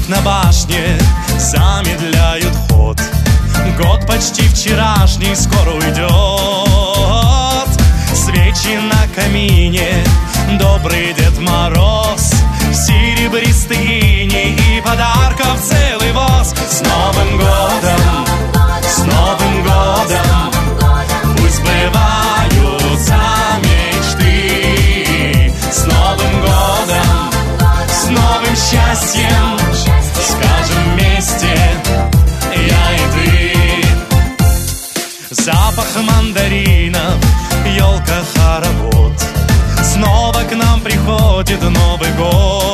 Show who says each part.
Speaker 1: Огонек на башне замедляют ход. Год почти вчерашний скоро уйдет. Свечи на камине, добрый Дед Мороз, серебристые иней и подарков целый воз. С Новым годом, с Новым годом, пусть сбываются мечты. С Новым годом, с новым счастьем, скажем вместе я и ты. Запах мандаринов, елка, хоровод, снова к нам приходит Новый год.